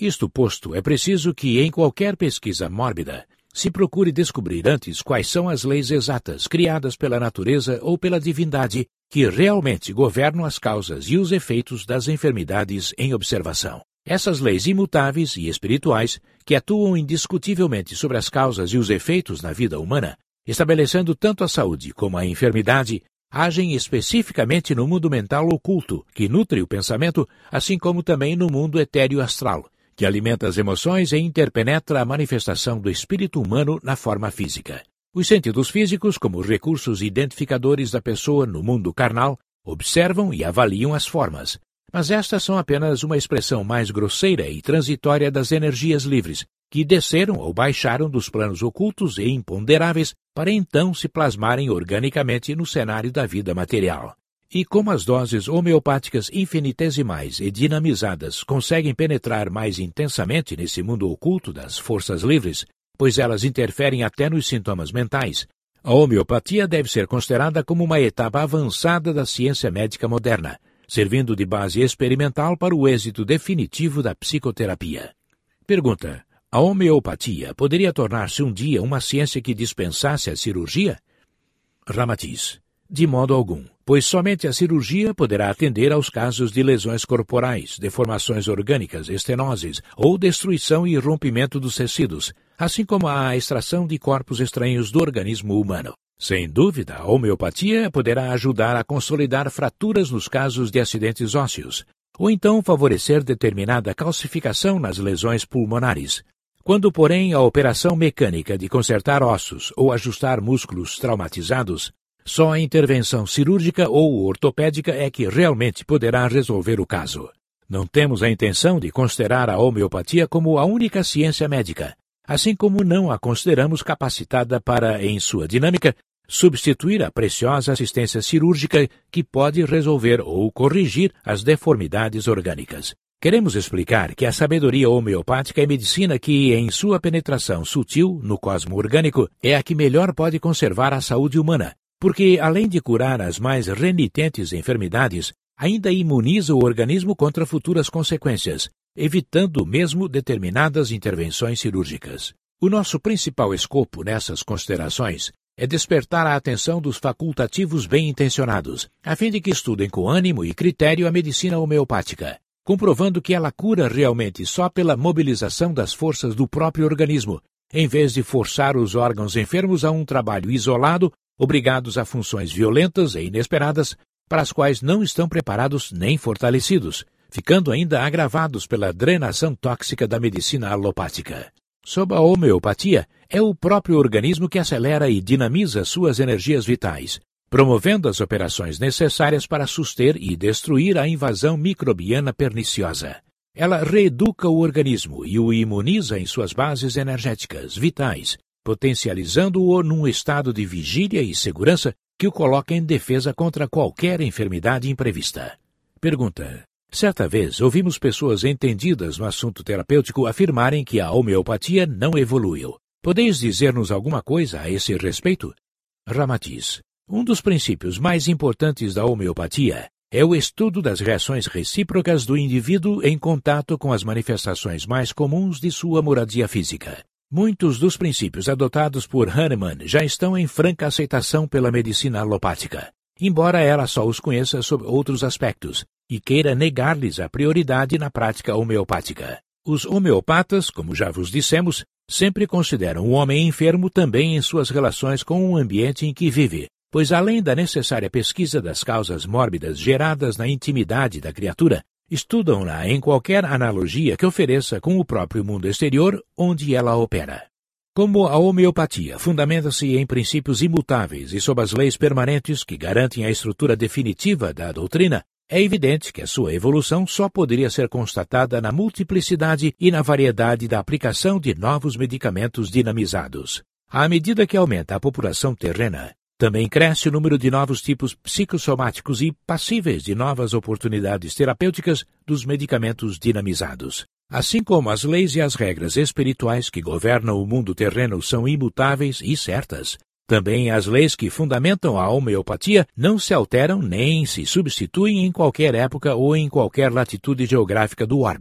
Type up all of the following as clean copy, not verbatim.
Isto posto, é preciso que, em qualquer pesquisa mórbida, se procure descobrir antes quais são as leis exatas criadas pela natureza ou pela divindade que realmente governam as causas e os efeitos das enfermidades em observação. Essas leis imutáveis e espirituais, que atuam indiscutivelmente sobre as causas e os efeitos na vida humana, estabelecendo tanto a saúde como a enfermidade, agem especificamente no mundo mental oculto, que nutre o pensamento, assim como também no mundo etéreo astral, que alimenta as emoções e interpenetra a manifestação do espírito humano na forma física. Os sentidos físicos, como recursos identificadores da pessoa no mundo carnal, observam e avaliam as formas, mas estas são apenas uma expressão mais grosseira e transitória das energias livres, que desceram ou baixaram dos planos ocultos e imponderáveis para então se plasmarem organicamente no cenário da vida material. E como as doses homeopáticas infinitesimais e dinamizadas conseguem penetrar mais intensamente nesse mundo oculto das forças livres, pois elas interferem até nos sintomas mentais, a homeopatia deve ser considerada como uma etapa avançada da ciência médica moderna, servindo de base experimental para o êxito definitivo da psicoterapia. Pergunta: a homeopatia poderia tornar-se um dia uma ciência que dispensasse a cirurgia? Ramatiz: de modo algum, pois somente a cirurgia poderá atender aos casos de lesões corporais, deformações orgânicas, estenoses ou destruição e rompimento dos tecidos, assim como a extração de corpos estranhos do organismo humano. Sem dúvida, a homeopatia poderá ajudar a consolidar fraturas nos casos de acidentes ósseos, ou então favorecer determinada calcificação nas lesões pulmonares. Quando, porém, a operação mecânica de consertar ossos ou ajustar músculos traumatizados, só a intervenção cirúrgica ou ortopédica é que realmente poderá resolver o caso. Não temos a intenção de considerar a homeopatia como a única ciência médica, assim como não a consideramos capacitada para, em sua dinâmica, substituir a preciosa assistência cirúrgica que pode resolver ou corrigir as deformidades orgânicas. Queremos explicar que a sabedoria homeopática é medicina que, em sua penetração sutil no cosmo orgânico, é a que melhor pode conservar a saúde humana, porque, além de curar as mais renitentes enfermidades, ainda imuniza o organismo contra futuras consequências, evitando mesmo determinadas intervenções cirúrgicas. O nosso principal escopo nessas considerações é despertar a atenção dos facultativos bem-intencionados, a fim de que estudem com ânimo e critério a medicina homeopática, comprovando que ela cura realmente só pela mobilização das forças do próprio organismo, em vez de forçar os órgãos enfermos a um trabalho isolado, obrigados a funções violentas e inesperadas, para as quais não estão preparados nem fortalecidos, ficando ainda agravados pela drenação tóxica da medicina alopática. Sob a homeopatia, é o próprio organismo que acelera e dinamiza suas energias vitais, promovendo as operações necessárias para suster e destruir a invasão microbiana perniciosa. Ela reeduca o organismo e o imuniza em suas bases energéticas vitais, potencializando-o num estado de vigília e segurança que o coloca em defesa contra qualquer enfermidade imprevista. Pergunta: certa vez ouvimos pessoas entendidas no assunto terapêutico afirmarem que a homeopatia não evoluiu. Podeis dizer-nos alguma coisa a esse respeito? Ramatiz: um dos princípios mais importantes da homeopatia é o estudo das reações recíprocas do indivíduo em contato com as manifestações mais comuns de sua moradia física. Muitos dos princípios adotados por Hahnemann já estão em franca aceitação pela medicina alopática, embora ela só os conheça sob outros aspectos e queira negar-lhes a prioridade na prática homeopática. Os homeopatas, como já vos dissemos, sempre consideram o homem enfermo também em suas relações com o ambiente em que vive, pois além da necessária pesquisa das causas mórbidas geradas na intimidade da criatura, estudam-na em qualquer analogia que ofereça com o próprio mundo exterior onde ela opera. Como a homeopatia fundamenta-se em princípios imutáveis e sob as leis permanentes que garantem a estrutura definitiva da doutrina, é evidente que a sua evolução só poderia ser constatada na multiplicidade e na variedade da aplicação de novos medicamentos dinamizados. À medida que aumenta a população terrena, também cresce o número de novos tipos psicossomáticos e passíveis de novas oportunidades terapêuticas dos medicamentos dinamizados. Assim como as leis e as regras espirituais que governam o mundo terreno são imutáveis e certas, também as leis que fundamentam a homeopatia não se alteram nem se substituem em qualquer época ou em qualquer latitude geográfica do orbe.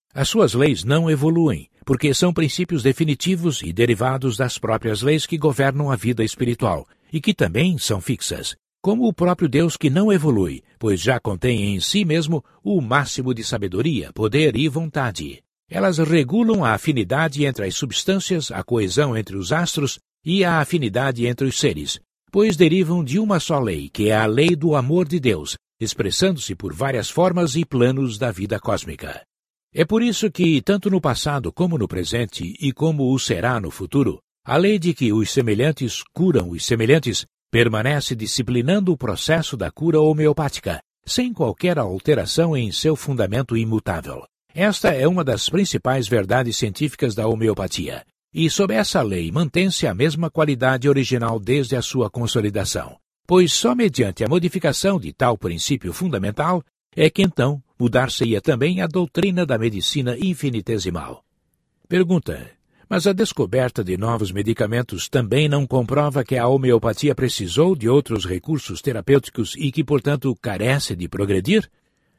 As suas leis não evoluem, porque são princípios definitivos e derivados das próprias leis que governam a vida espiritual, e que também são fixas, como o próprio Deus que não evolui, pois já contém em si mesmo o máximo de sabedoria, poder e vontade. Elas regulam a afinidade entre as substâncias, a coesão entre os astros e a afinidade entre os seres, pois derivam de uma só lei, que é a lei do amor de Deus, expressando-se por várias formas e planos da vida cósmica. É por isso que, tanto no passado como no presente, e como o será no futuro, a lei de que os semelhantes curam os semelhantes permanece disciplinando o processo da cura homeopática, sem qualquer alteração em seu fundamento imutável. Esta é uma das principais verdades científicas da homeopatia, e sob essa lei mantém-se a mesma qualidade original desde a sua consolidação, pois só mediante a modificação de tal princípio fundamental é que então mudar-se-ia também a doutrina da medicina infinitesimal. Pergunta: mas a descoberta de novos medicamentos também não comprova que a homeopatia precisou de outros recursos terapêuticos e que, portanto, carece de progredir?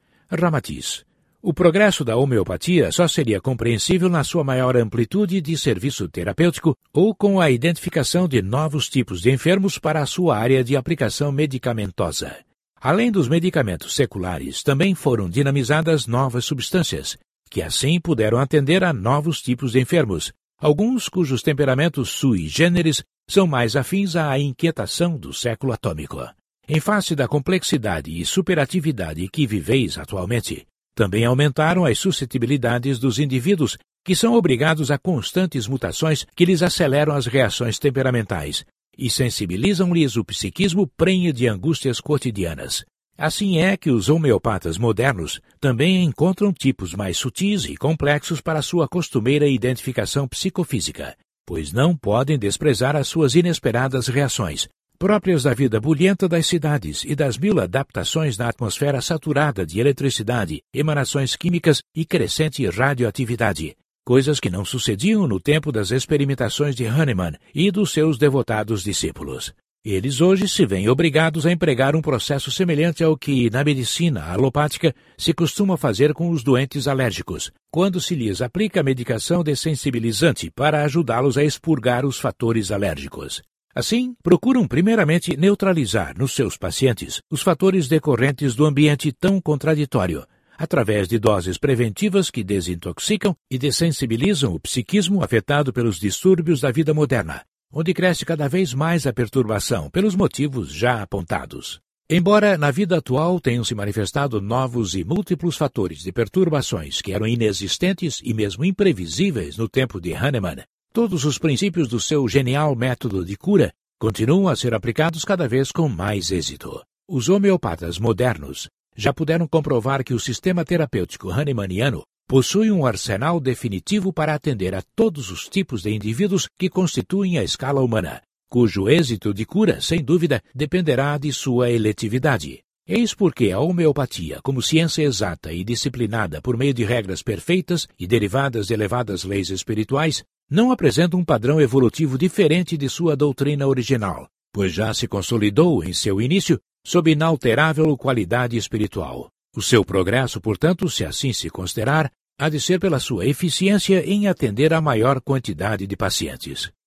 Ramatiz: o progresso da homeopatia só seria compreensível na sua maior amplitude de serviço terapêutico ou com a identificação de novos tipos de enfermos para a sua área de aplicação medicamentosa. Além dos medicamentos seculares, também foram dinamizadas novas substâncias, que assim puderam atender a novos tipos de enfermos, alguns cujos temperamentos sui generis são mais afins à inquietação do século atômico. Em face da complexidade e superatividade que viveis atualmente, também aumentaram as suscetibilidades dos indivíduos, que são obrigados a constantes mutações que lhes aceleram as reações temperamentais e sensibilizam-lhes o psiquismo prenhe de angústias cotidianas. Assim é que os homeopatas modernos também encontram tipos mais sutis e complexos para sua costumeira identificação psicofísica, pois não podem desprezar as suas inesperadas reações, próprias da vida bulhenta das cidades e das mil adaptações na atmosfera saturada de eletricidade, emanações químicas e crescente radioatividade, coisas que não sucediam no tempo das experimentações de Hahnemann e dos seus devotados discípulos. Eles hoje se veem obrigados a empregar um processo semelhante ao que, na medicina alopática, se costuma fazer com os doentes alérgicos, quando se lhes aplica a medicação dessensibilizante para ajudá-los a expurgar os fatores alérgicos. Assim, procuram primeiramente neutralizar nos seus pacientes os fatores decorrentes do ambiente tão contraditório, através de doses preventivas que desintoxicam e dessensibilizam o psiquismo afetado pelos distúrbios da vida moderna, onde cresce cada vez mais a perturbação pelos motivos já apontados. Embora na vida atual tenham se manifestado novos e múltiplos fatores de perturbações que eram inexistentes e mesmo imprevisíveis no tempo de Hahnemann, todos os princípios do seu genial método de cura continuam a ser aplicados cada vez com mais êxito. Os homeopatas modernos já puderam comprovar que o sistema terapêutico hahnemanniano possui um arsenal definitivo para atender a todos os tipos de indivíduos que constituem a escala humana, cujo êxito de cura, sem dúvida, dependerá de sua eletividade. Eis porque a homeopatia, como ciência exata e disciplinada por meio de regras perfeitas e derivadas de elevadas leis espirituais, não apresenta um padrão evolutivo diferente de sua doutrina original, pois já se consolidou em seu início sob inalterável qualidade espiritual. O seu progresso, portanto, se assim se considerar, há de ser pela sua eficiência em atender a maior quantidade de pacientes.